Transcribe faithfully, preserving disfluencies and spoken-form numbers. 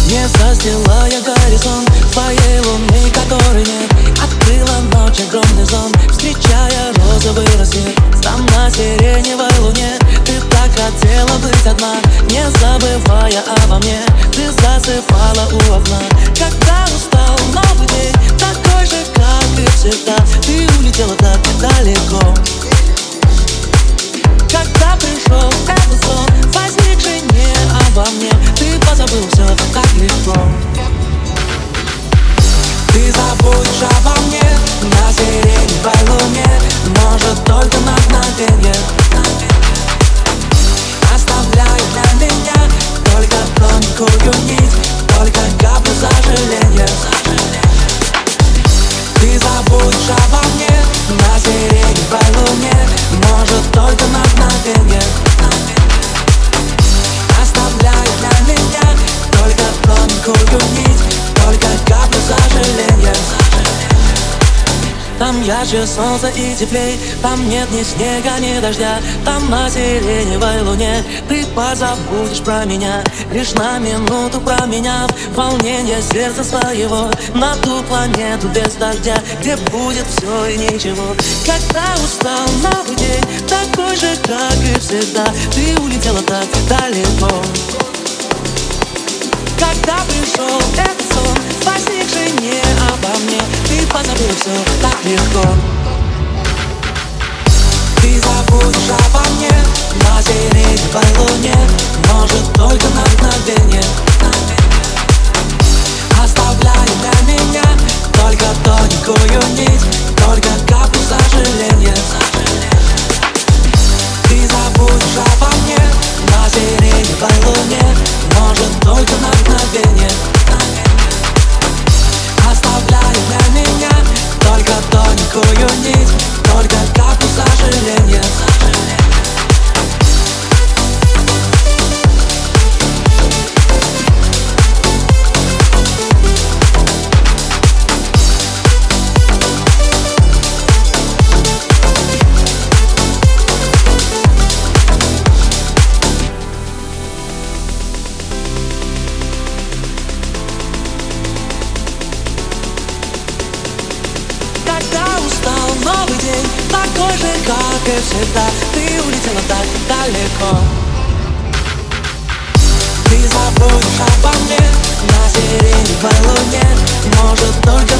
Не застилая горизонт твоей луны, которой нет. Открыла ночь огромный сон, встречая розовый рассвет. Там на сиреневой луне ты так хотела быть одна, не забывая обо мне. Ты засыпала у окна. Когда устал новый день, такой же, как и всегда, ты улетела так далеко. Когда пришел этот сон, возникший не обо мне, ты позабыл все так легко. Ты забудешь обо мне на сиреневой луне, может, только на мгновенье, оставляя для меня только тонкую нить, только каплю сожаления. Ты забудешь обо мне на сиреневой луне, может, только на мгновенье, оставляя для меня только тонкую нить, только каплю сожаления. Там ярче солнца и теплей, там нет ни снега, ни дождя. Там на сиреневой луне ты позабудешь про меня, лишь на минуту променяв волнение сердца своего на ту планету без дождя, где будет все и ничего. Когда устал новый день, такой же, как и всегда, ты улетела так далеко. Когда пришел этот сон, возникший не обо мне, ты позабыл все так легко. Ты забудешь обо мне на сиреневой луне, может, только на мгновенье, оставляя для меня только тонкую нить, только каплю сожаления. Ты забудешь обо мне на сиреневой луне, может, только на мгновенье, оставляя для меня только тонкую нить, только каплю сожаления. Новый день, такой же, как и всегда, ты улетела так далеко. Ты забудешь обо мне на сиреневой луне, может, только